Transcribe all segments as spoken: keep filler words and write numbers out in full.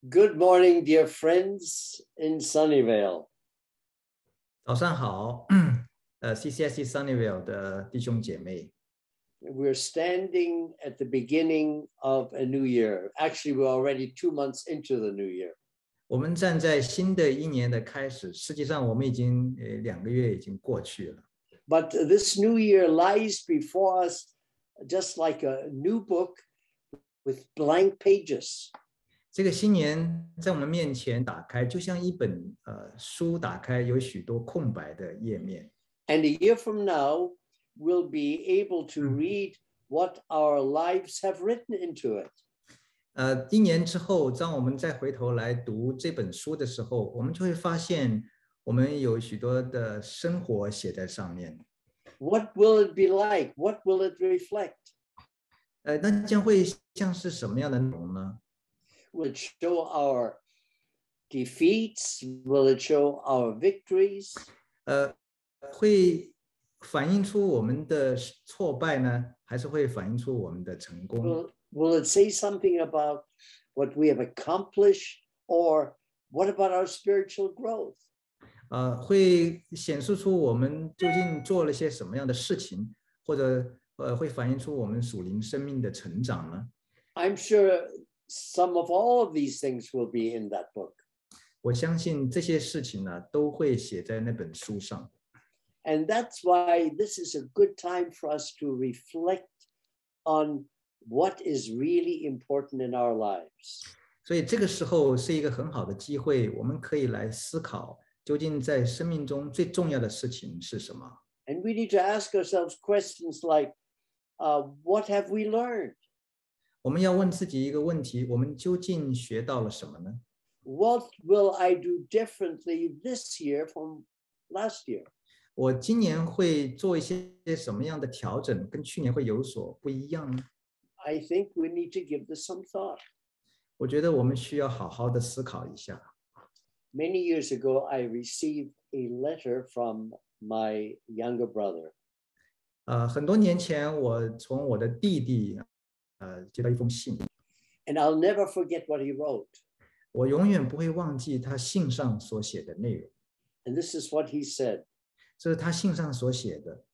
Good morning, dear friends in Sunnyvale. 早上好，呃 ，C C S E Sunnyvale 的弟兄姐妹， We're standing at the beginning of a new year. Actually, we're already two months into the new year. 我们站在新的一年的开始，实际上我们已经呃两个月已经过去了。 But this new year lies before us just like a new book with blank pages. 这个新年在我们面前打开，就像一本呃书打开，有许多空白的页面。 And a year from now, we'll be able to read what our lives have written into it. 呃，一年之后，当我们再回头来读这本书的时候，我们就会发现，我们有许多的生活写在上面。 What will it be like? What will it reflect? 呃，那将会像是什么样的内容呢？ Will it show our defeats? Will it show our victories? 呃，会反映出我们的挫败呢，还是会反映出我们的成功？ Will, will it say something about what we have accomplished, or what about our spiritual growth? 呃，会显示出我们究竟做了些什么样的事情，或者呃，会反映出我们属灵生命的成长呢？ I'm sure some of all of these things will be in that book. 我相信这些事情呢，都会写在那本书上。 And that's why this is a good time for us to reflect on what is really important in our lives. 所以这个时候是一个很好的机会，我们可以来思考，究竟在生命中最重要的事情是什么？ And we need to ask ourselves questions like, uh, what have we learned? 我们要问自己一个问题：我们究竟学到了什么呢？ What will I do differently this year from last year? 我今年会做一些什么样的调整，跟去年会有所不一样呢？ I think we need to give this some thought. 我觉得我们需要好好的思考一下。 Many years ago, I received a letter from my younger brother. 呃，很多年前，我从我的弟弟，呃，接到一封信， And I'll never forget what he wrote. 我永远不会忘记他信上所写的内容。 And this is what he said. 这是他信上所写的。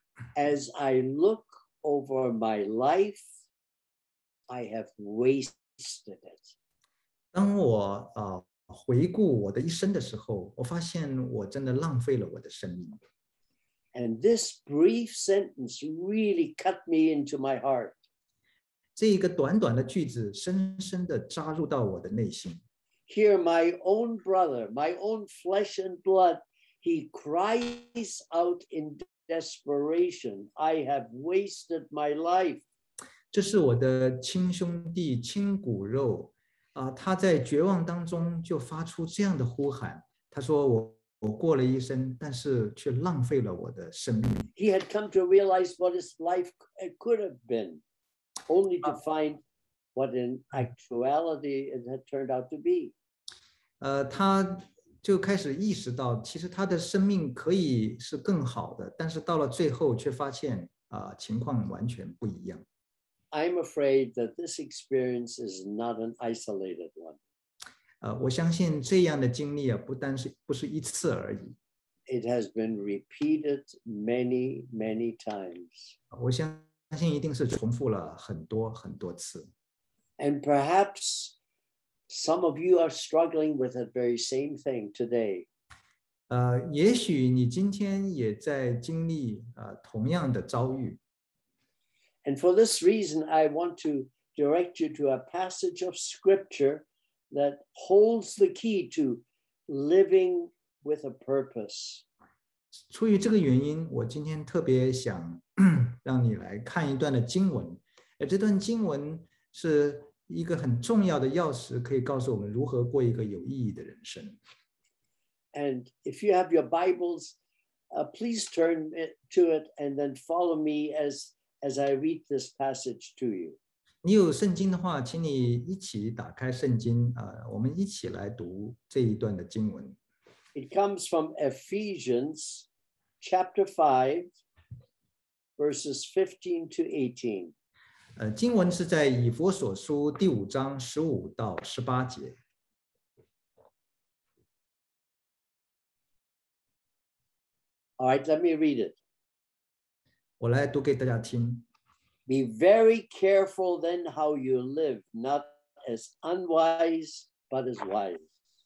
As I look over my life, I have wasted it. 当我呃回顾我的一生的时候，我发现我真的浪费了我的生命。 And this brief sentence really cut me into my heart. 这一个短短的句子，深深的扎入到我的内心。 Here, my own brother, my own flesh and blood, he cries out in desperation, I have wasted my life. 这是我的亲兄弟、亲骨肉啊、呃，他在绝望当中就发出这样的呼喊。他说我：“我过了一生，但是却浪费了我的生命。” He had come to realize what his life could have been, only to find what in actuality it had turned out to be. 呃，他就开始意识到，其实他的生命可以是更好的，但是到了最后却发现啊、呃，情况完全不一样。 I'm afraid that this experience is not an isolated one. 呃，我相信这样的经历啊，不单是不是一次而已。 It has been repeated many, many times. 我相信一定是重复了很多很多次。 And perhaps some of you are struggling with that very same thing today. 呃，也许你今天也在经历呃同样的遭遇。 And for this reason, I want to direct you to a passage of scripture that holds the key to living with a purpose. 出于这个原因，我今天特别想让你来看一段的经文，而这段经文是一个很重要的钥匙，可以告诉我们如何过一个有意义的人生。 And if you have your Bibles, uh, please turn it to it and then follow me as, as I read this passage to you. 你有圣经的话，请你一起打开圣经啊、呃，我们一起来读这一段的经文。 It comes from Ephesians chapter five, verses fifteen to eighteen. 呃，经文是在以弗所书第五章十五到十八节。 All right, let me read it. 我来读给大家听。 Be very careful then how you live, not as unwise, but as wise.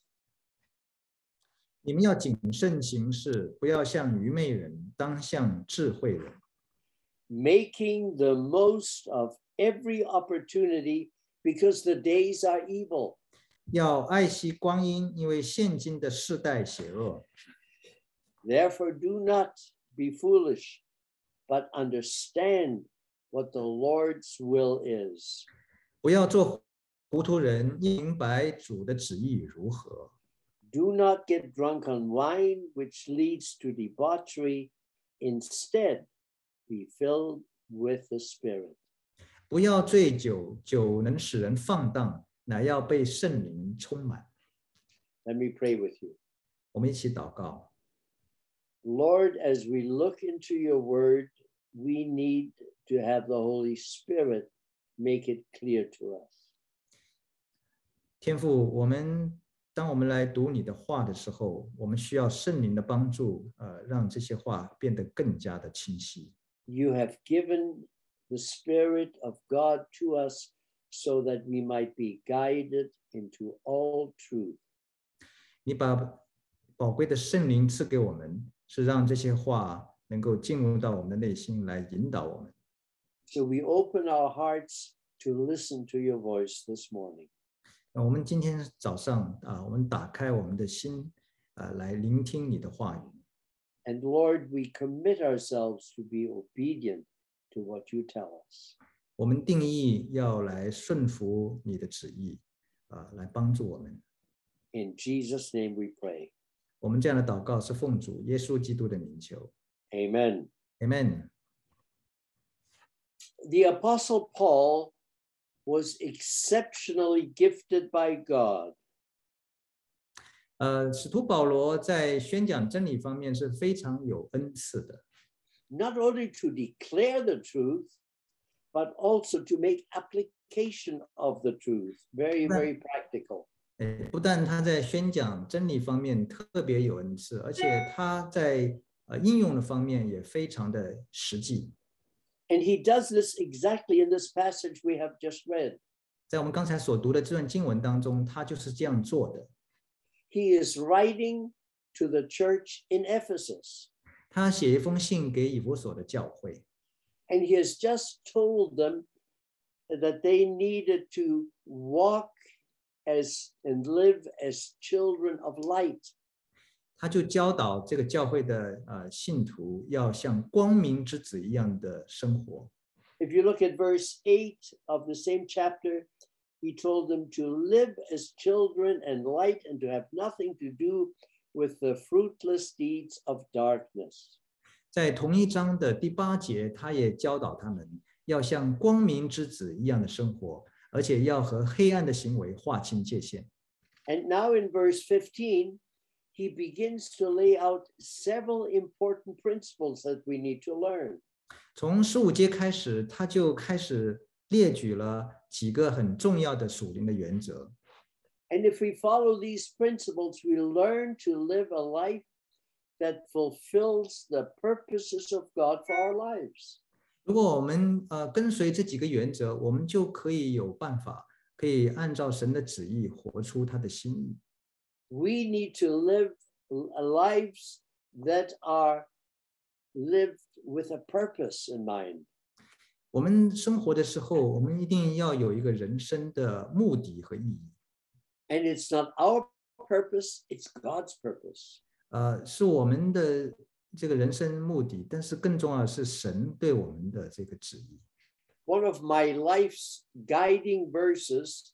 你们要谨慎行事，不要像愚昧人，当像智慧人。 Making the most of every opportunity because the days are evil. 要爱惜光阴，因为现今的世代邪恶。 Therefore, do not be foolish, but understand what the Lord's will is. 不要做糊涂人，明白主的旨意如何。 Do not get drunk on wine, which leads to debauchery. Instead, be filled with the Spirit. 不要醉酒，酒能使人放荡，乃要被圣灵充满。 Let me pray with you. 我们一起祷告。 Lord, as we look into your word, we need to have the Holy Spirit make it clear to us. 天父，我们当我们来读你的话的时候，我们需要圣灵的帮助，呃，让这些话变得更加的清晰。 You have given the Spirit of God to us so that we might be guided into all truth. 你把宝贵的圣灵赐给我们，是让这些话能够进入到我们的内心来引导我们。 So we open our hearts to listen to your voice this morning. 那我们今天早上啊，我们打开我们的心啊，来聆听你的话语。 And Lord, we commit ourselves to be obedient to what you tell us. 我们定义要来顺服你的旨意啊，来帮助我们。 In Jesus' name we pray. 我们这样的祷告是奉主耶稣基督的名求。 Amen. Amen. The Apostle Paul was exceptionally gifted by God. 呃，使徒保罗在宣讲真理方面是非常有恩赐的。 Not only to declare the truth, but also to make application of the truth. Very, very practical. 不但他在宣讲真理方面特别有恩赐，而且他在呃应用的方面也非常的实际。 And he does this exactly in this passage we have just read. 在我们刚才所读的这段经文当中，他就是这样做的。 He is writing to the church in Ephesus. 他写一封信给以弗所的教会。 And he has just told them that they needed to walk as and live as children of light. 他就教导这个教会的呃信徒要像光明之子一样的生活。 If you look at verse eight of the same chapter, he told them to live as children and light and to have nothing to do with the fruitless deeds of darkness. 在同一章的第八节，他也教导他们要像光明之子一样的生活，而且要和黑暗的行为划清界限。 And now in verse fifteen, he begins to lay out several important principles that we need to learn. 从十五节开始，他就开始列举了几个很重要的属灵的原则。 And if we follow these principles, we learn to live a life that fulfills the purposes of God for our lives. 如果我们呃跟随这几个原则，我们就可以有办法，可以按照神的旨意活出他的心意。 We need to live lives that are lived with a purpose in mind. 我们生活的时候，我们一定要有一个人生的目的和意义。 And it's not our purpose, it's God's purpose. 呃，是我们的这个人生目的，但是更重要的是神对我们的这个旨意。 One of my life's guiding verses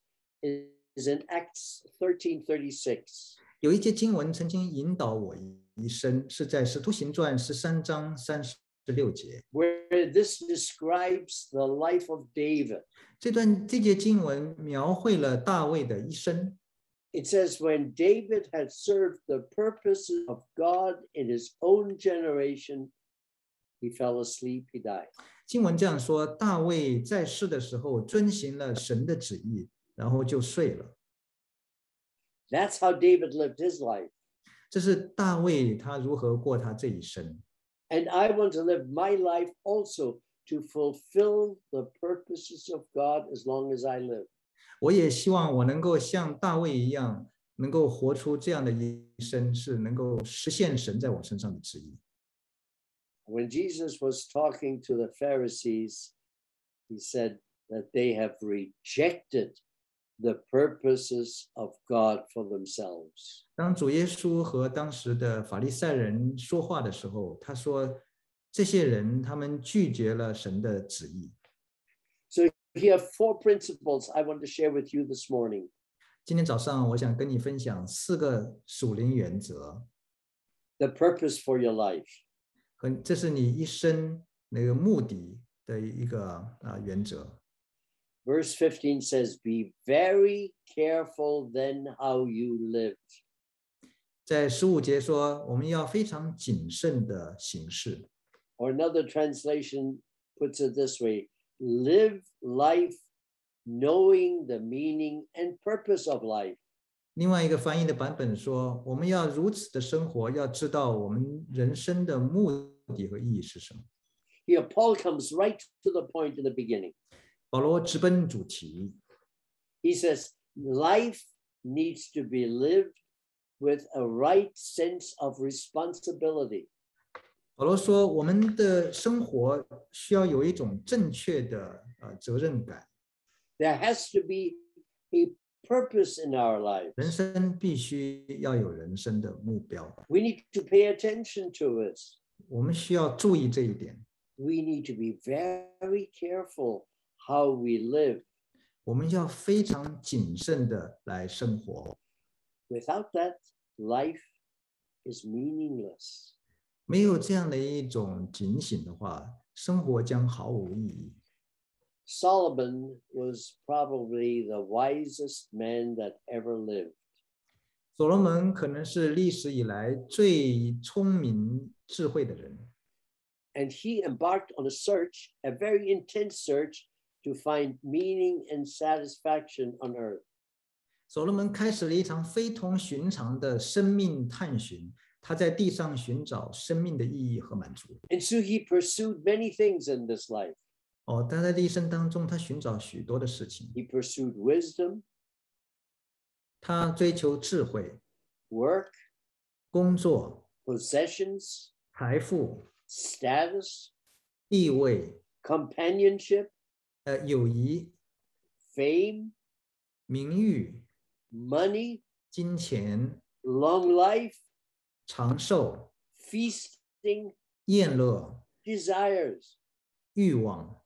is in Acts thirteen thirty-six. 有一节经文曾经引导我一生，是在《使徒行传》十三章三十六节。 Where this describes the life of David. 这段这节经文描绘了大卫的一生。 It says, when David had served the purposes of God in his own generation, he fell asleep, he died. 经文这样说：大卫在世的时候遵行了神的旨意，然后就睡了。 That's how David lived his life. 这是大卫他如何过他这一生。 And I want to live my life also to fulfill the purposes of God as long as I live. 我也希望我能够像大卫一样，能够活出这样的一生，是能够实现神在我身上的旨意。 When Jesus was talking to the Pharisees, he said that they have rejected the purposes of God for themselves. 当主耶稣和当时的法利赛人说话的时候，他说，这些人他们拒绝了神的旨意。 So here are four principles I want to share with you this morning. 今天早上我想跟你分享四个属灵原则。 The purpose for your life. 和这是你一生那个目的的一个啊原则。 Verse fifteen says, "Be very careful then how you live." 在十五节说，我们要非常谨慎的行事。 Or another translation puts it this way: live life knowing the meaning and purpose of life. 另外一个翻译的版本说，我们要如此的生活，要知道我们人生的目的和意义是什么。 Here, Paul comes right to the point in the beginning. 保罗直奔主题。 He says, life needs to be lived with a right sense of responsibility. 保罗说，我们的生活需要有一种正确的呃责任感。 There has to be a purpose in our lives. 人生必须要有人生的目标。 We need to pay attention to it. 我们需要注意这一点。 We need to be very careful how we live. 我们要非常谨慎的来生活。 Without that, life is meaningless. 没有这样的一种警醒的话，生活将毫无意义。 Solomon was probably the wisest man that ever lived. 所罗门可能是历史以来最聪明智慧的人。 And he embarked on a search, a very intense search, to find meaning and satisfaction on earth. 所罗门开始了一场非同寻常的生命探寻，他在地上寻找生命的意义和满足。 And so he pursued many things in this life. 哦，但在一生当中，他寻找许多的事情。 He pursued wisdom, 他追求智慧、 work, 工作、 possessions, 财富、 status, 地位、 companionship, 呃友谊、 fame, 名誉、 money, 金钱、 long life, 长寿、 feasting, 宴乐、 desires. 欲望。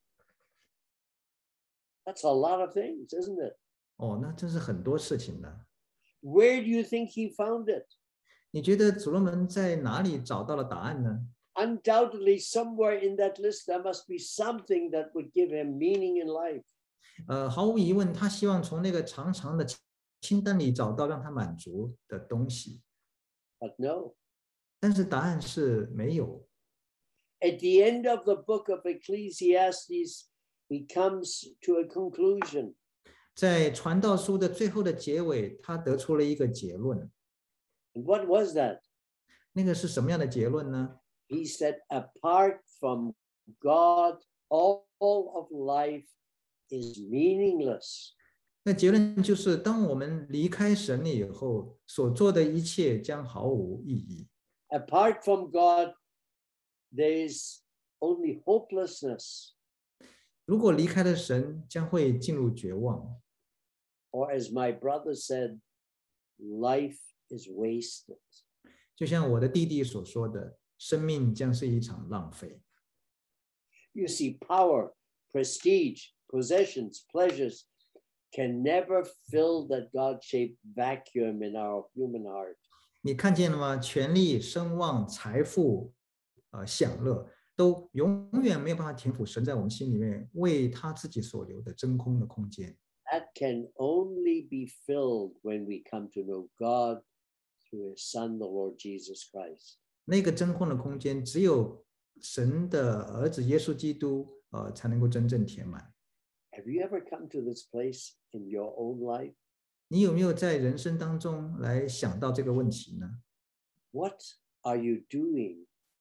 That's a lot of things, isn't it? 哦，那真是很多事情呢。 Where do you think he found it? 你觉得所罗门在哪里找到了答案呢？ Undoubtedly, somewhere in that list, there must be something that would give him meaning in life. 呃，毫无疑问，他希望从那个长长的清单里找到让他满足的东西。 But no. 但是答案是没有。 At the end of the book of Ecclesiastes, he comes to a conclusion. 在传道书的最后的结尾，他得出了一个结论。 And what was that? 那个是什么样的结论呢？ He said, apart from God, all of life is meaningless. 那结论就是，当我们离开神了以后，所做的一切将毫无意义。 Apart from God, there is only hopelessness. 如果离开了神，将会进入绝望。 Or as my brother said, life is wasted. 就像我的弟弟所说的，生命将是一场浪费。 You see, power, prestige, possessions, pleasures can never fill that God-shaped vacuum in our human heart. 你看见了吗？权力、声望、财富、呃享乐，都永远没有办法填补神在我们心里面为他自己所留的真空的空间。 That can only be filled when we come to know God through His Son, the Lord Jesus Christ. 那个真空的空间，只有神的儿子耶稣基督，呃，才能够真正填满。 Have you ever come to this place in your own life? 你有没有在人生当中来想到这个问题呢？ What are you doing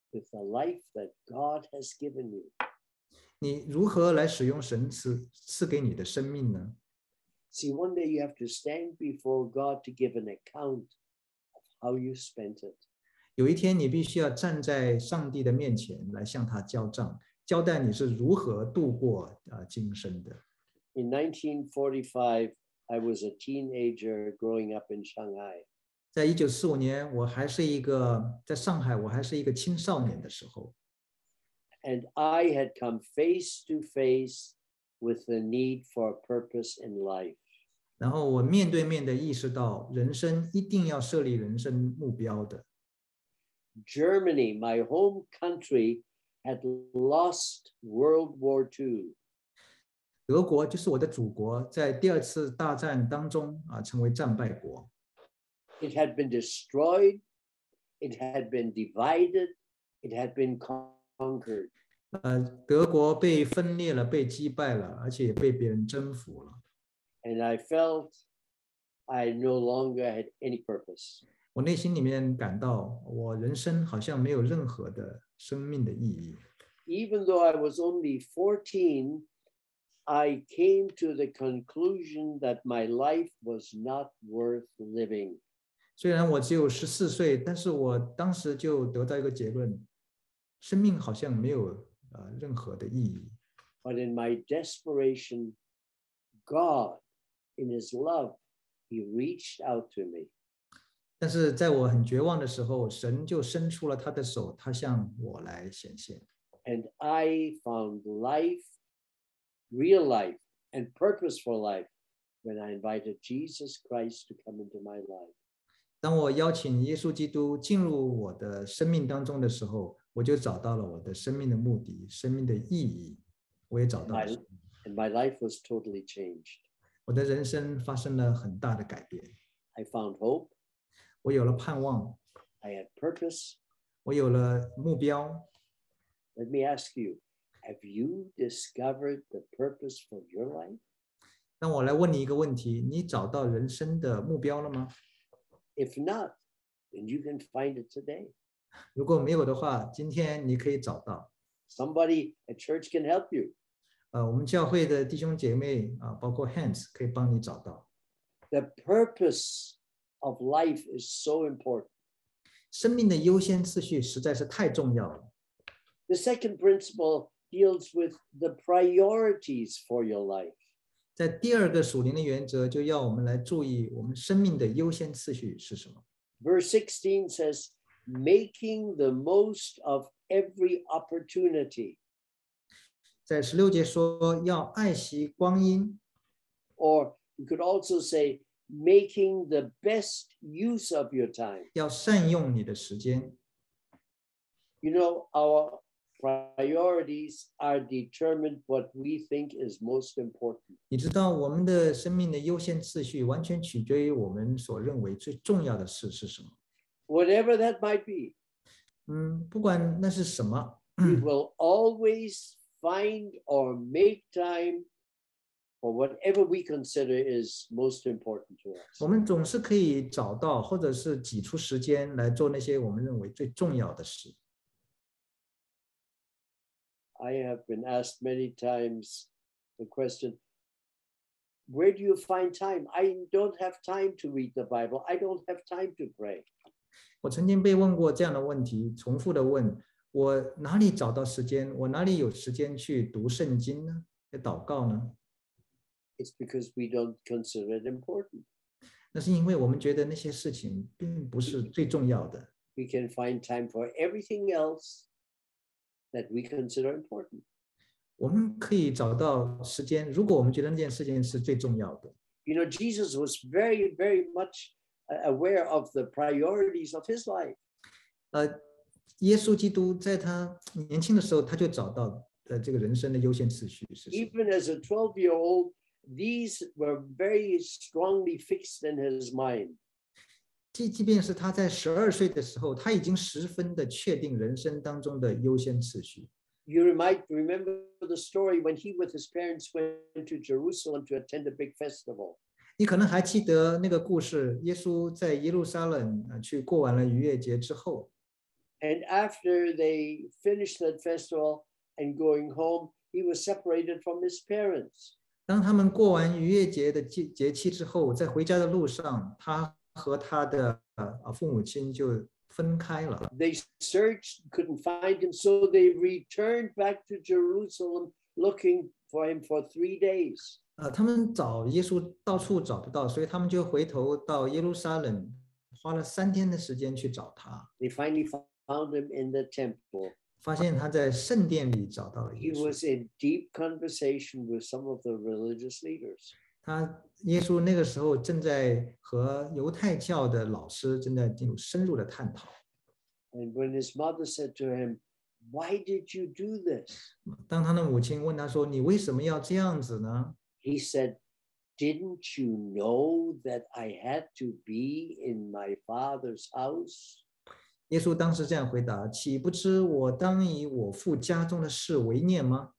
with the life that God has given you? 你如何来使用神赐赐给你的生命呢？ See, one day you have to stand before God to give an account of how you spent it. 有一天，你必须要站在上帝的面前来向他交账，交代你是如何度过啊今生的。 In nineteen forty-five, I was a teenager growing up in Shanghai. 在一九四五年，我还是一个在上海，我还是一个青少年的时候。 And I had come face to face with the need for a purpose in life. 然后我面对面的意识到，人生一定要设立人生目标的。 Germany, my home country, had lost World War Two. 德国就是我的祖国，在第二次大战当中啊，成为战败国。 It had been destroyed. It had been divided. It had been conquered. 呃，德国被分裂了，被击败了，而且也被别人征服了。 And I felt I no longer had any purpose. 我内心里面感到，我人生好像没有任何的生命的意义。 Even though I was only fourteen, I came to the conclusion that my life was not worth living. 虽然我只有十四岁，但是我当时就得到一个结论：生命好像没有呃任何的意义。 But in my desperation, God, in His love, He reached out to me. 但是在我很绝望的时候，神就伸出了他的手，他向我来显现。 And I found life, real life, and purpose for life when I invited Jesus Christ to come into my life. 当我邀请耶稣基督进入我的生命当中的时候，我就找到了我的生命的目的、生命的意义。我也找到了。 My, and my life was totally changed. 我的人生发生了很大的改变。 I found hope. 我有了盼望。 I had purpose. 我有了目标。 Let me ask you, have you discovered the purpose for your life? 让我来问你一个问题：你找到人生的目标了吗？ If not, then you can find it today. 如果没有的话，今天你可以找到。 Somebody at church can help you. 呃，我们教会的弟兄姐妹啊，包括 Hans 可以帮你找到。 The purpose of life is so important. 生命的优先次序实在是太重要了。 The second principle deals with the priorities for your life. 在第二个属灵的原则，就要我们来注意我们生命的优先次序是什么。 Verse sixteen says, making the most of every opportunity. 在十六节说要爱惜光阴。 Or you could also say, making the best use of your time. 要善用你的时间。 You know, our priorities are determined what we think is most important. 你知道我们的生命的优先次序完全取决于我们所认为最重要的事是什么。 Whatever that might be. 嗯，不管那是什么。 We will always find or make time for whatever we consider is most important to us. 我们总是可以找到，或者是挤出时间来做那些我们认为最重要的事。 I have been asked many times the question, where do you find time? I don't have time to read the Bible. I don't have time to pray. 我曾经被问过这样的问题，重复的问我哪里找到时间？我哪里有时间去读圣经呢？祷告呢？ It's because we don't consider it important. 那是因为我们觉得那些事情并不是最重要的。 We can find time for everything else that we consider important. 我们可以找到时间，如果我们觉得那件事情是最重要的。 You know, Jesus was very, very much aware of the priorities of his life. 呃，耶稣基督在他年轻的时候，他就找到呃这个人生的优先次序是什么。 Even as a twelve-year-old, these were very strongly fixed in his mind. 即即便是他在十二岁的时候，他已经十分的确定人生当中的优先次序。 You might remember the story when he with his parents went to Jerusalem to attend a big festival. 你可能还记得那个故事，耶稣在耶路撒冷去过完了逾越节之后。 And after they finished that festival and going home, he was separated from his parents. 当他们过完逾越节的节节气之后，在回家的路上，他和他的呃父母亲就分开了。 They searched, couldn't find him, so they returned back to Jerusalem looking for him for three days. 呃，他们找耶稣到处找不到，所以他们就回头到耶路撒冷，花了三天的时间去找他。 They finally found him in the temple. 发现他在圣殿里找到了 He 耶稣。 was in deep conversation with some of the religious leaders. 他耶稣那个时候正在和犹太教的老师正在进入深入的探讨。 And when his mother said to him, "Why did you do this?" 当他的母亲问他说：“你为什么要这样子呢？” He said, "Didn't you know that I had to be in my father's house?" 耶稣当时这样回答：“岂不知我当以我父家中的事为念吗？”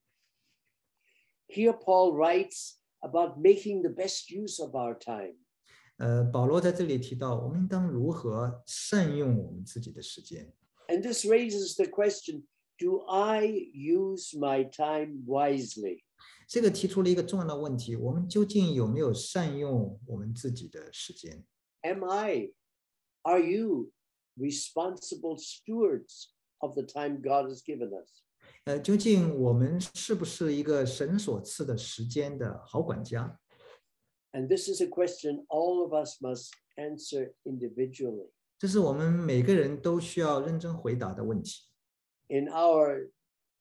Here Paul writes about making the best use of our time. 呃，保罗在这里提到，我们应当如何善用我们自己的时间。 And this raises the question, do I use my time wisely? 这个提出了一个重要的问题：我们究竟有没有善用我们自己的时间？ Am I, are you responsible stewards of the time God has given us? 呃，究竟我们是不是一个神所赐的时间的好管家？ And this is a question all of us must answer individually. 这是我们每个人都需要认真回答的问题。 In our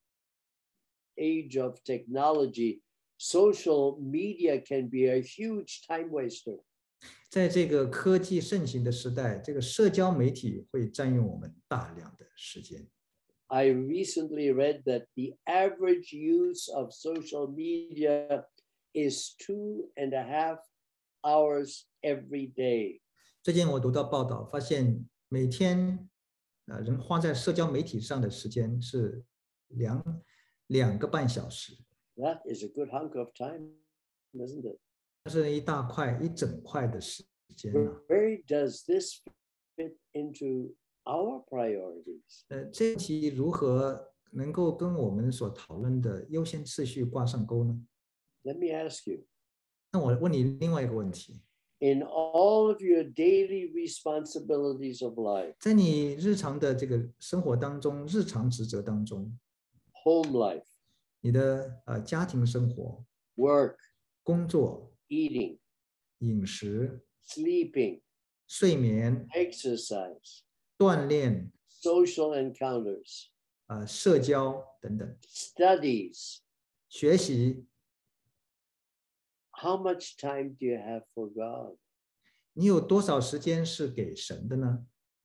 age of technology, social media can be a huge time waster. 在这个科技盛行的时代，这个社交媒体会占用我们大量的时间。 I recently read that the average use of social media is two and a half hours every day. 最近我读到报道，发现每天呃人花在社交媒体上的时间是两两个半小时， That is a good hunk of time, isn't it? 这是一大块一整块的时间啊。 Where does this fit into our priorities? 呃，这题如何能够跟我们所讨论的优先次序挂上钩呢？ Let me ask you, 那我问你另外一个问题： in all of your daily responsibilities of life, 在你日常的这个生活当中，日常职责当中， home life, 你的呃家庭生活、 work, 工作、 eating, 饮食、 sleeping, 睡眠、 exercise, 锻炼、 social encounters, 呃社交等等， studies, 学习， how much time do you have for God? 你有多少时间是给神的呢？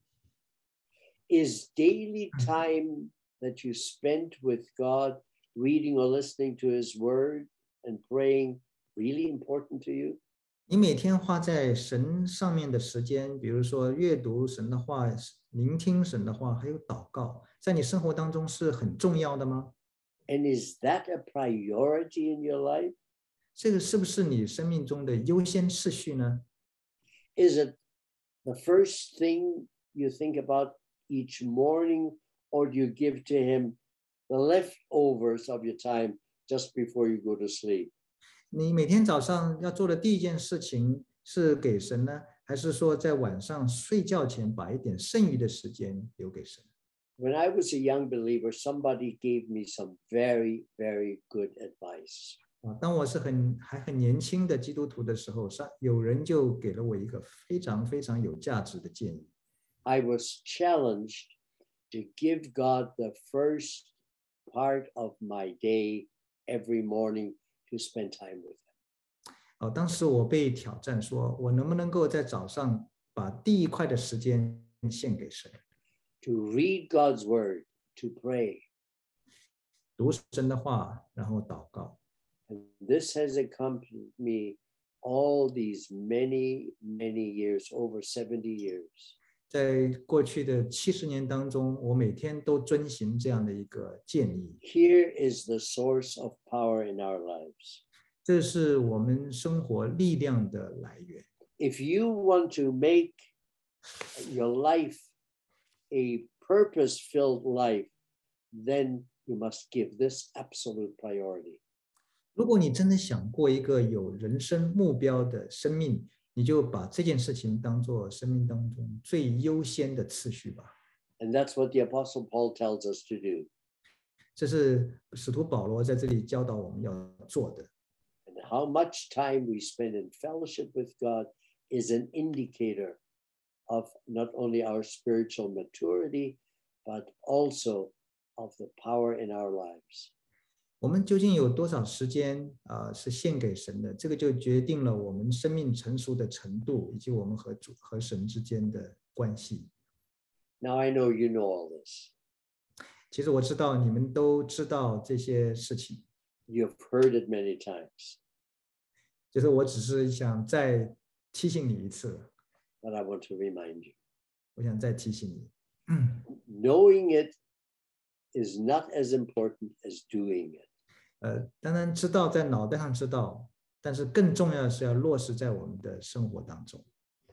Is daily time that you spent with God, reading or listening to his word and praying, really important to you? 你每天花在神上面的时间，比如说阅读神的话、聆听神的话，还有祷告，在你生活当中是很重要的吗？ And is that a priority in your life? 这个是不是你生命中的优先次序呢？ Is it the first thing you think about each morning, or do you give to him the leftovers of your time just before you go to sleep? 你每天早上要做的第一件事情是给神呢，还是说在晚上睡觉前把一点剩余的时间留给神？ When I was a young believer, somebody gave me some very, very good advice. 啊，当我是很还很年轻的基督徒的时候，上有人就给了我一个非常非常有价值的建议。 I was challenged to give God the first part of my day every morning to spend time with him. 哦，当时我被挑战说，我能不能够在早上把第一块的时间献给神， To read God's word, to pray. 读神的话，然后祷告。 And this has accompanied me all these many, many years, over seventy years. 在过去的七十年当中，我每天都遵循这样的一个建议。 Here is the source of power in our lives. 这是我们生活力量的来源。 If you want to make your life a purpose-filled life, then you must give this absolute priority. 如果你真的想过一个有人生目标的生命，你就把这件事情当作生命当中最优先的次序吧。 And that's what the Apostle Paul tells us to do. 这是使徒保罗在这里教导我们要做的。 And how much time we spend in fellowship with God is an indicator of not only our spiritual maturity, but also of the power in our lives. 我们究竟有多少时间啊、呃、是献给神的？这个就决定了我们生命成熟的程度，以及我们和主和神之间的关系。 Now I know you know all this. 其实我知道你们都知道这些事情， You've heard it many times, 就是我只是想再提醒你一次， but I want to remind you. 我想再提醒你， Knowing it is not as important as doing it. 呃，当然知道在脑袋上知道，但是更重要的是要落实在我们的生活当中。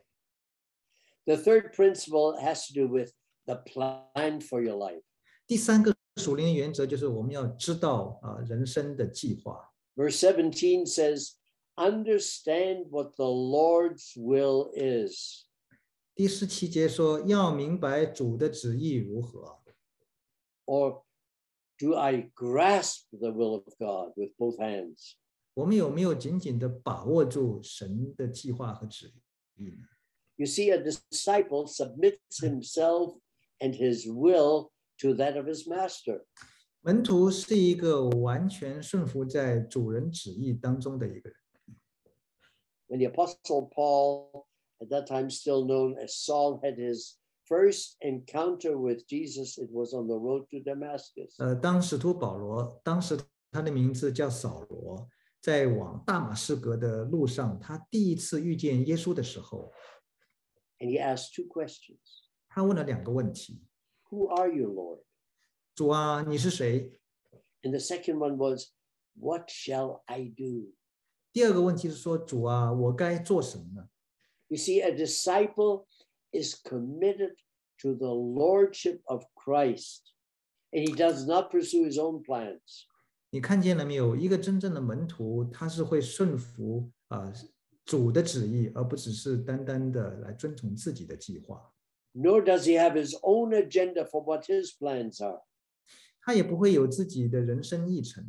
The third principle has to do with the plan for your life. 第三个属灵的原则就是我们要知道啊、呃、人生的计划。 Verse seventeen says, understand what the Lord's will is. 第十七节说要明白主的旨意如何。 Or do I grasp the will of God with both hands? 我们有没有紧紧的把握住神的计划和旨意呢？ You see, a disciple submits himself and his will to that of his master. 门徒是一个完全顺服在主人旨意当中的一个人。 When the Apostle Paul, at that time still known as Saul, had his first encounter with Jesus, it was on the road to Damascus. 呃，当使徒保罗，当时他的名字叫扫罗，在往大马士革的路上，他第一次遇见耶稣的时候， And he asked two questions. 他问了两个问题： Who are you, Lord? 主啊，你是谁？ And the second one was, what shall I do? 第二个问题是说，主啊，我该做什么呢？ You see, a disciple is committed to the lordship of Christ, and he does not pursue his own plans. 你看见了没有？一个真正的门徒，他是会顺服啊、呃、主的旨意，而不只是单单的来遵从自己的计划。 Nor does he have his own agenda for what his plans are. 他也不会有自己的人生议程，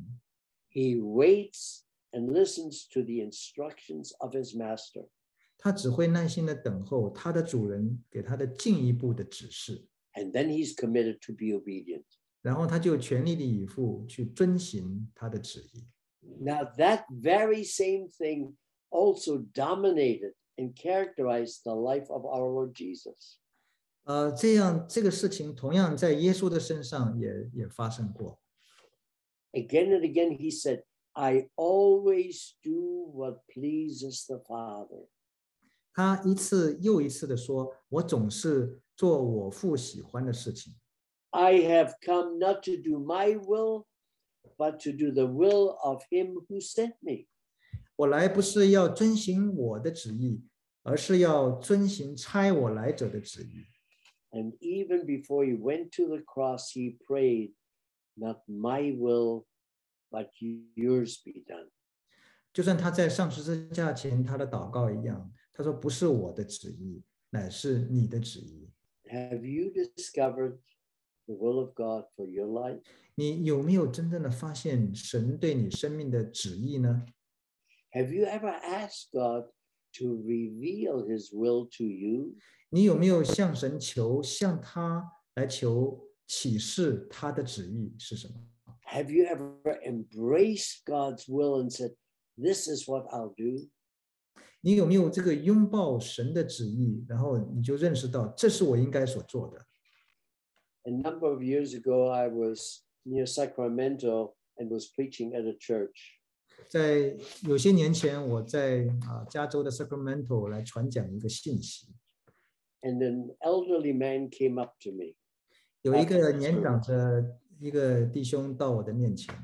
He waits and listens to the instructions of his master. 他只会耐心的等候他的主人给他的进一步的指示， And then he's committed to be obedient. 然后他就全力的以赴去遵行他的旨意。 Now, that very same thing also dominated and characterized the life of our Lord Jesus. 呃，这样这个事情同样在耶稣的身上也也发生过。 Again and again, he said, I always do what pleases the Father. 他一次又一次的说：“我总是做我父喜欢的事情。 I have come not to do my will, but to do the will of him who sent me. 我来不是要遵行我的旨意，而是要遵行差我来者的旨意。” And even before he went to the cross, he prayed, not my will, but yours be done. 就算他在上十字架前，他的祷告一样，他说：“不是我的旨意，乃是你的旨意。” Have you discovered the will of God for your life? 你有没有真正的发现神对你生命的旨意呢？ Have you ever asked God to reveal his will to you? 你有没有向神求，向他来求启示他的旨意是什么？ Have you ever embraced God's will and said, this is what I'll do? 你有没有这个拥抱神的旨意，然后你就认识到这是我应该所做的？ A number of years ago, I was near Sacramento and was preaching at a church. 在有些年前，我在啊加州的 Sacramento 来传讲一个信息， And an elderly man came up to me. 有一个年长的一个弟兄到我的面前，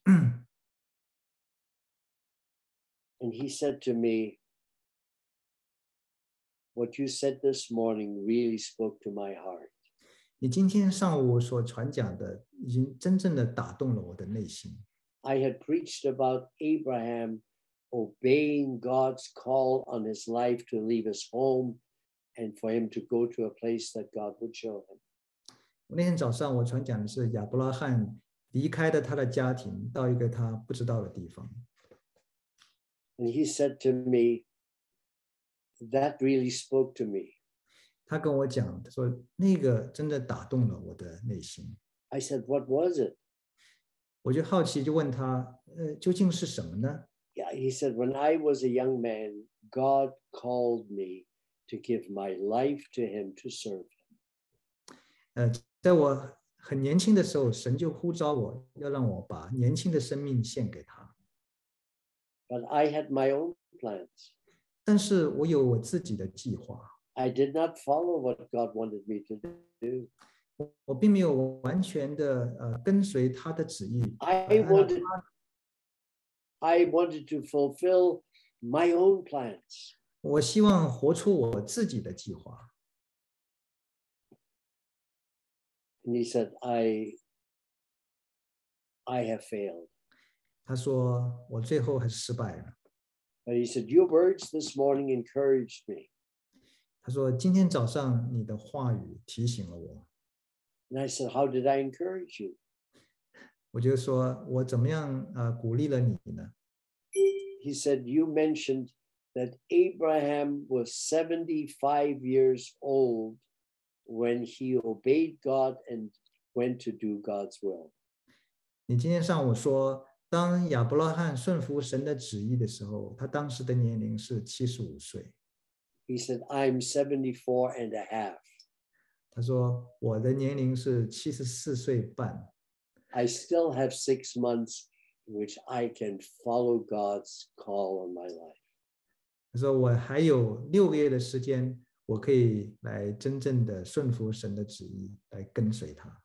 And he said to me, what you said this morning really spoke to my heart. 你今天上午所传讲的，已经真正的打动了我的内心。 I had preached about Abraham obeying God's call on his life to leave his home and for him to go to a place that God would show him. 那天早上我传讲的是亚伯拉罕离开了他的家庭，到一个他不知道的地方。 And he said to me, that really spoke to me. 他跟我讲，他说那个真的打动了我的内心。 I said, what was it? 我就好奇，就问他，呃，究竟是什么呢？ Yeah, he said, when I was a young man, God called me to give my life to him to serve him. 呃，在我很年轻的时候，神就呼召我，要让我把年轻的生命献给他。 But I had my own plans. 但是我有我自己的计划。 I did not follow what God wanted me to do. 我并没有完全的呃跟随他的旨意。 I wanted, I wanted to fulfill my own plans. 我希望活出我自己的计划。 And he said, I, I have failed. 他说我最后还是失败了。 But he said, your words this morning encouraged me. 他说今天早上你的话语提醒了我。 And I said, how did I encourage you? 我就说我怎么样呃鼓励了你呢？ He said, you mentioned that Abraham was seventy-five years old when he obeyed God and went to do God's will. 你今天上午说，当亚伯拉罕顺服神的旨意的时候，他当时的年龄是七十五岁。 He said, I'm seventy-four and a half. 他说我的年龄是七十四岁半。 I still have six months in which I can follow God's call on my life. 他说我还有六个月的时间，我可以来真正的顺服神的旨意，来跟随他。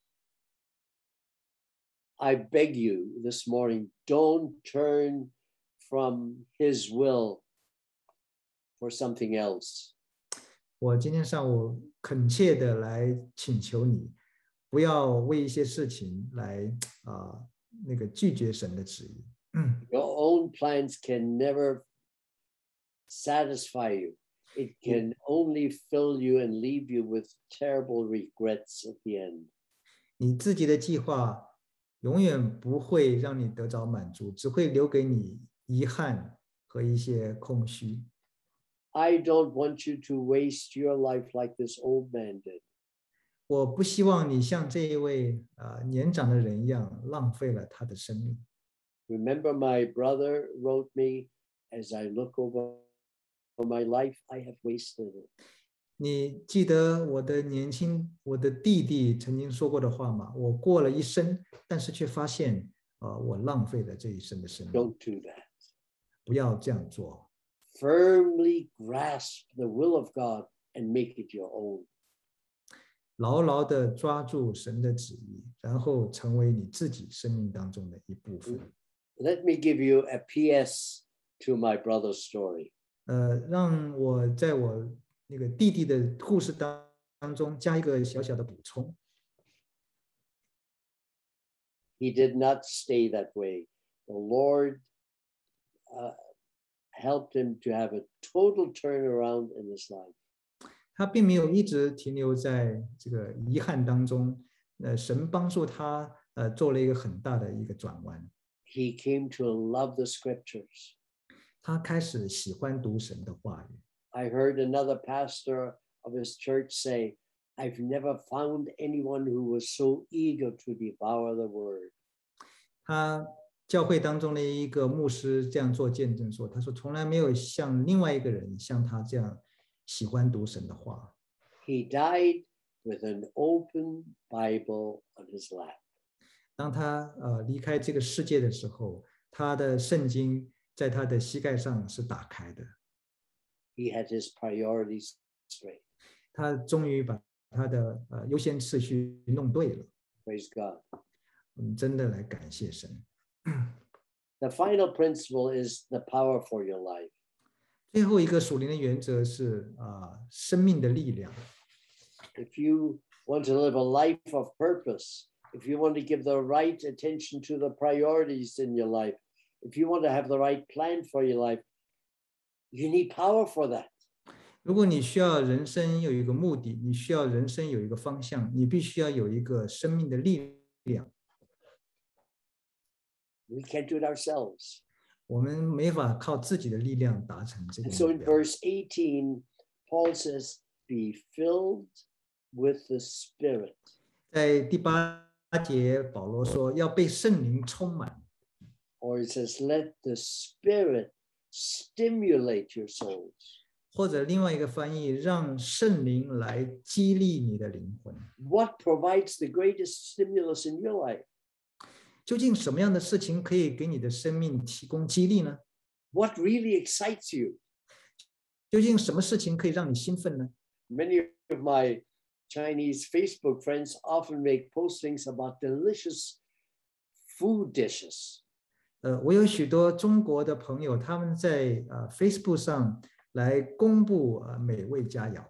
I beg you this morning, don't turn from his will for something else. 我今天上午恳切的来请求你，不要为一些事情来啊、呃、那个拒绝神的旨意。 Your own plans can never satisfy you. It can only fill you and leave you with terrible regrets at the end. 你自己的计划永远不会让你得着满足，只会留给你遗憾和一些空虚。 I don't want you to waste your life like this old man did. 我不希望你像这一位啊、呃、年长的人一样浪费了他的生命。 Remember, my brother wrote me, as I look over my life, I have wasted it. 你记得我的年轻，我的弟弟曾经说过的话吗？我过了一生，但是却发现，呃，我浪费了这一生的生命。 Don't do that. 不要这样做。 Firmly grasp the will of God and make it your own. 牢牢的抓住神的旨意，然后成为你自己生命当中的一部分。 Let me give you a P S to my brother's story. 呃，让我在我那个弟弟的故事当当中加一个小小的补充。 He did not stay that way. The Lord uh, helped him to have a total turnaround in his life. 他并没有一直停留在这个遗憾当中，呃，神帮助他，呃，做了一个很大的一个转弯。 He came to love the scriptures. 他开始喜欢读神的话语。 I heard another pastor of his church say, I've never found anyone who was so eager to devour the word. 他教会当中的一个牧师这样做见证说，他说从来没有像另外一个人像他这样喜欢读神的话。 He died with an open Bible on his lap. 当他呃离开这个世界的时候，他的圣经在他的膝盖上是打开的。 He had his priorities straight. 他终于把他的呃优先次序弄对了。 Praise God. 我们真的来感谢神。 The final principle is the power for your life. 最后一个属灵的原则是啊、呃，生命的力量。 If you want to live a life of purpose, if you want to give the right attention to the priorities in your life, if you want to have the right plan for your life, you need power for that. 如果你需要人生有一个目的，你需要人生有一个方向，你必须要有一个生命的力量。 We can't do it ourselves. 我们没法靠自己的力量达成这个 And so 目 in 标。 verse eighteen, Paul says, be filled with the Spirit. 在第八节，保罗说要被圣灵充满， Or it says, let the Spirit stimulate your souls. 或者另外一个翻译，让圣灵来激励你的灵魂。 What provides the greatest stimulus in your life? 究竟什么样的事情可以给你的生命提供激励呢？ What really excites you? 究竟什么事情可以让你兴奋呢？ Many of my Chinese Facebook friends often make postings about delicious food dishes. 呃，我有许多中国的朋友，他们在呃 Facebook 上来公布呃美味佳肴。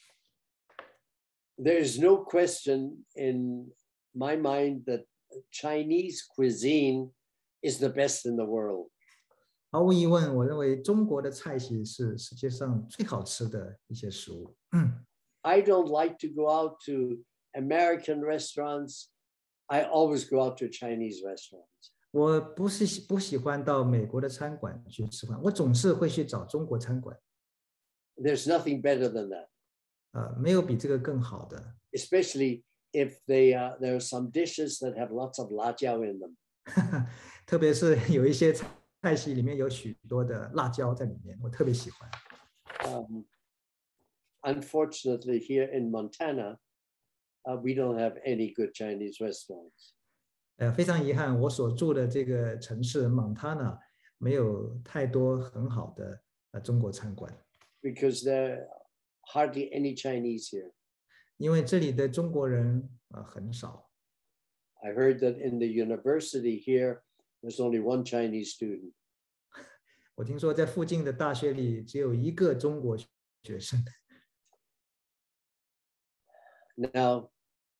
There is no question in my mind that Chinese cuisine is the best in the world. 毫无疑问，我认为中国的菜系是世界上最好吃的一些食物。嗯 I don't like to go out to American restaurants. I always go out to Chinese restaurants. 我不是喜不喜欢到美国的餐馆去吃饭，我总是会去找中国餐馆。 There's nothing better than that, 呃，没有比这个更好的。 especially if they uh, there are some dishes that have lots of la jiao in them. 特别是有一些菜系里面有许多的辣椒在里面，我特别喜欢。 Um, unfortunately, here in Montana, uh, we don't have any good Chinese restaurants. 呃，非常遗憾，我所住的这个城市蒙塔纳没有太多很好的呃中国餐馆， Because there are hardly any Chinese here. 因为这里的中国人呃很少。 I heard that in the university here, there's only one Chinese student. 我听说在附近的大学里只有一个中国学生。 Now,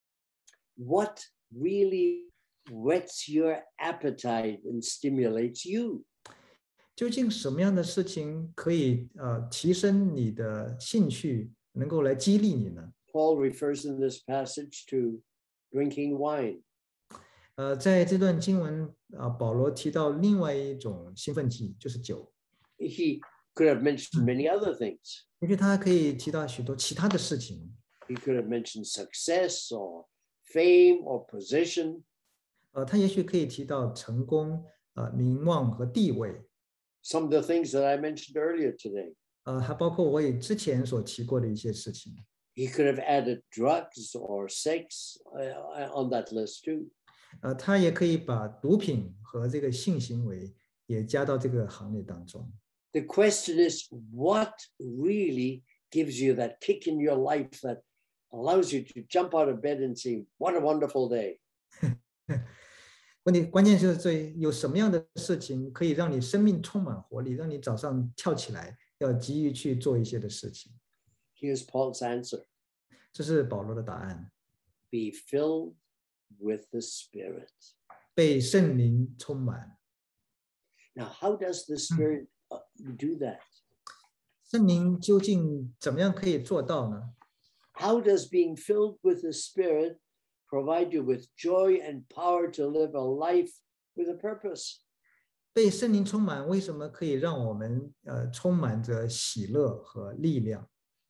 what really whets your appetite and stimulates you? 究竟什么样的事情可以呃提升你的兴趣，能够来激励你呢？ Paul refers in this passage to drinking wine. 呃，在这段经文啊、呃，保罗提到另外一种兴奋剂，就是酒。 He could have mentioned many other things. 因为他还可以提到许多其他的事情。 He could have mentioned success or fame or position. 呃，他也许可以提到成功、呃名望和地位。 Some of the things that I mentioned earlier today. 呃，还包括我也之前所提过的一些事情。 He could have added drugs or sex uh, on that list too. 呃，他也可以把毒品和这个性行为也加到这个行列当中。 The question is, what really gives you that kick in your life that allows you to jump out of bed and say, what a wonderful day? 问题关键就是这有什么样的事情可以让你生命充满活力，让你早上跳起来要急于去做一些的事情。 Here's Paul's answer. 这是保罗的答案： Be filled with the Spirit. 被圣灵充满。 Now, how does the Spirit uh, do that? 圣灵究竟怎么样可以做到呢？ How does being filled with the Spirit provide you with joy and power to live a life with a purpose? 被圣灵充满，为什么可以让我们呃充满着喜乐和力量？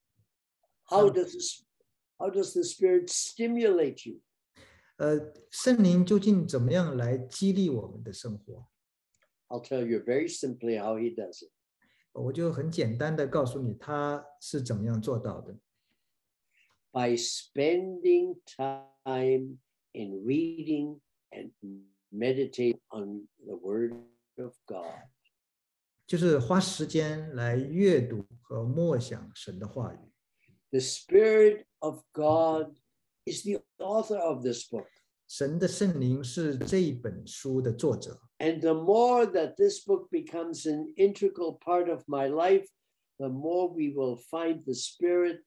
How does this, how does the Spirit stimulate you? 呃，圣灵究竟怎么样来激励我们的生活？ I'll tell you very simply how he does it. 我就很简单的告诉你，他是怎么样做到的。 By spending time in reading and meditate on the Word of God. 就是花时间来阅读和默想神的话语。 The Spirit of God is the author of this book. 神的圣灵是这一本书的作者。 And the more that this book becomes an integral part of my life, the more we will find the Spirit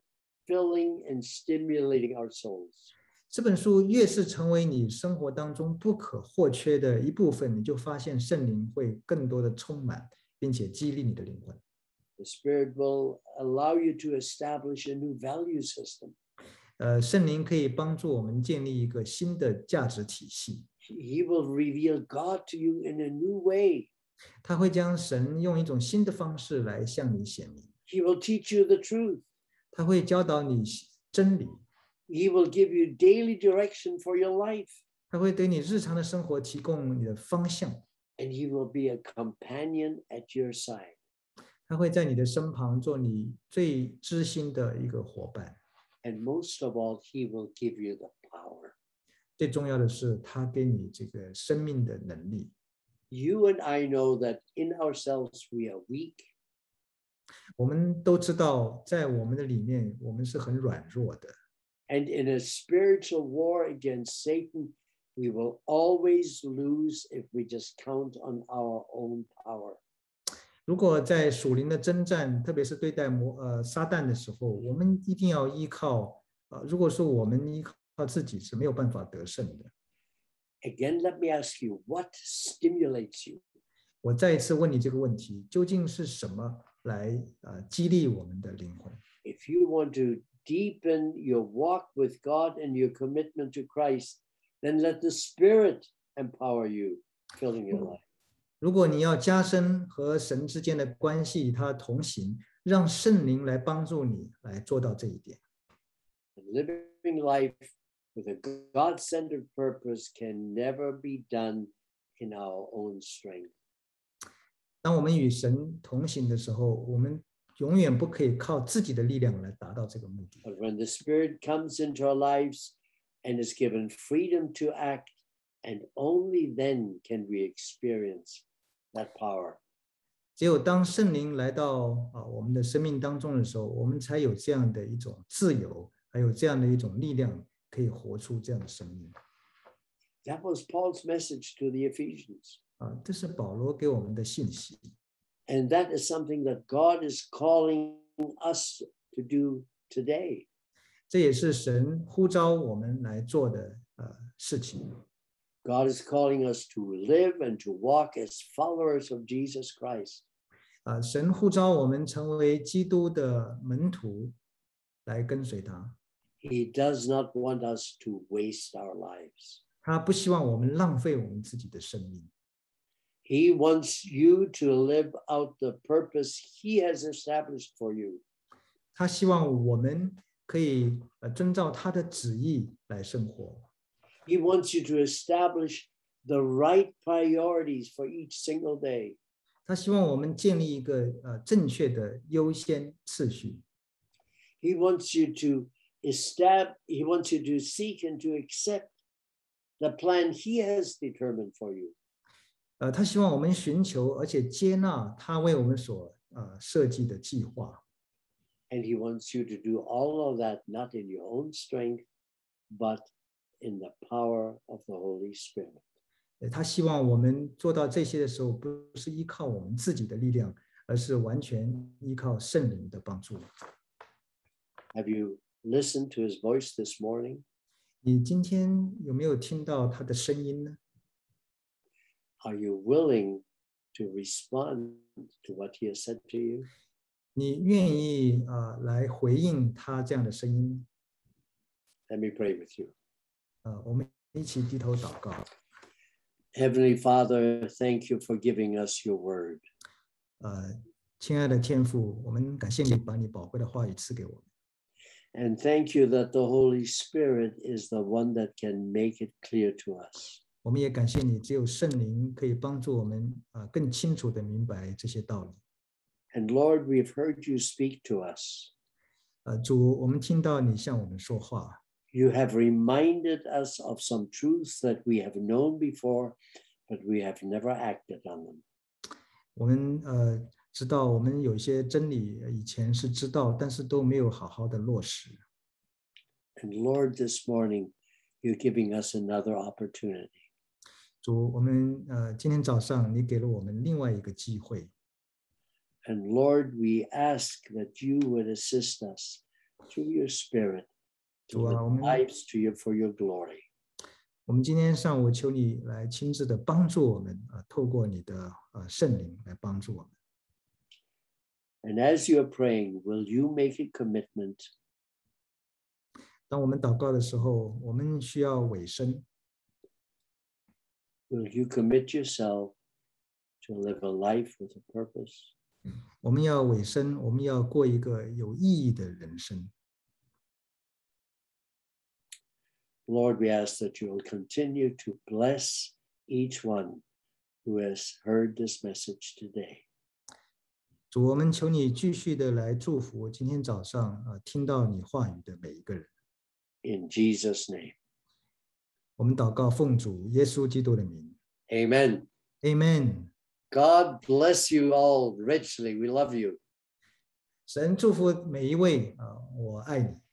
filling and stimulating our souls. 这本书越是成为你生活当中不可或缺的一部分，你就发现圣灵会更多的充满，并且激励你的灵魂。 The Spirit will allow you to establish a new value system. 呃，圣灵可以帮助我们建立一个新的价值体系。 He will reveal God to you in a new way. 他会将神用一种新的方式来向你显明。 He will teach you the truth. 他会教导你真理。 He will give you daily direction for your life. 他会对你日常的生活提供你的方向。 And he will be a companion at your side. 他会在你的身旁做你最知心的一个伙伴。 And most of all, he will give you the power. 最重要的是，他给你这个生命的能力。 You and I know that in ourselves we are weak. 我们都知道，在我们的里面，我们是很软弱的。 And in a spiritual war against Satan, we will always lose if we just count on our own power. 如果在属灵的征战，特别是对待魔呃撒旦的时候，我们一定要依靠呃，如果说我们依靠自己是没有办法得胜的。 Again, let me ask you, what stimulates you? 我再一次问你这个问题：究竟是什么来呃激励我们的灵魂？ If you want to deepen your walk with God and your commitment to Christ, then let the Spirit empower you, filling your life. 如果你要加深和神之间的关系，与他同行，让圣灵来帮助你来做到这一点。 Living life with a God-centered purpose can never be done in our own strength. 当我们与神同行的时候，我们永远不可以靠自己的力量来达到这个目的。 But when the Spirit comes into our lives and is given freedom to act, and only then can we experience that power. 只有当圣灵来到啊我们的生命当中的时候，我们才有这样的一种自由，还有这样的一种力量，可以活出这样的生命。 That was Paul's message to the Ephesians. 啊，这是保罗给我们的信息。 And that is something that God is calling us to do today. 这也是神呼召我们来做的呃事情。 God is calling us to live and to walk as followers of Jesus Christ. 啊，神呼召我们成为基督的门徒，来跟随他。 He does not want us to waste our lives. 他不希望我们浪费我们自己的生命。 He wants you to live out the purpose he has established for you. 他希望我们可以呃遵照他的旨意来生活。 He wants you to establish the right priorities for each single day. 他希望我们建立一个呃正确的优先次序。 He wants you to establish, he wants you to seek and to accept the plan he has determined for you. 呃，他希望我们寻求而且接纳他为我们所呃设计的计划。 And he wants you to do all of that not in your own strength, but in the power of the Holy Spirit. 他希望我们做到这些的时候，不是依靠我们自己的力量，而是完全依靠圣灵的帮助。 Have you listened to his voice this morning? 你今天有没有听到他的声音呢？ Are you willing to respond to what he has said to you? 你愿意啊、呃、来回应他这样的声音吗？ Let me pray with you. 呃，我们一起低头祷告。 Heavenly Father, thank you for giving us your word. 呃，亲爱的天父，我们感谢你把你宝贵的话语赐给我们。 And thank you that the Holy Spirit is the one that can make it clear to us. 我们也感谢你，只有圣灵可以帮助我们啊、呃、更清楚的明白这些道理。 And Lord, we've heard you speak to us. 呃，主，我们听到你向我们说话。 You have reminded us of some truths that we have known before, but we have never acted on them. 我们呃知道我们有一些真理以前是知道，但是都没有好好的落实。 And Lord, this morning, you're giving us another opportunity. 主，我们呃今天早上你给了我们另外一个机会。 And Lord, we ask that you would assist us through your Spirit to 主啊， live 我们 lives to you for your glory. 我们今天上午求你来亲自的帮助我们啊，透过你的呃圣灵来帮助我们。 And as you are praying, will you make a commitment? 当我们祷告的时候，我们需要委身。 Will you commit yourself to live a life with a purpose? 我们要委身，我们要过一个有意义的人生。 Lord, we ask that you will continue to bless each one who has heard this message today. 主，我们求你继续的来祝福今天早上啊听到你话语的每一个人。 In Jesus' name, 我们祷告奉主耶稣基督的名。 amen. Amen。 God bless you all richly. We love you. 神祝福每一位啊，我爱你。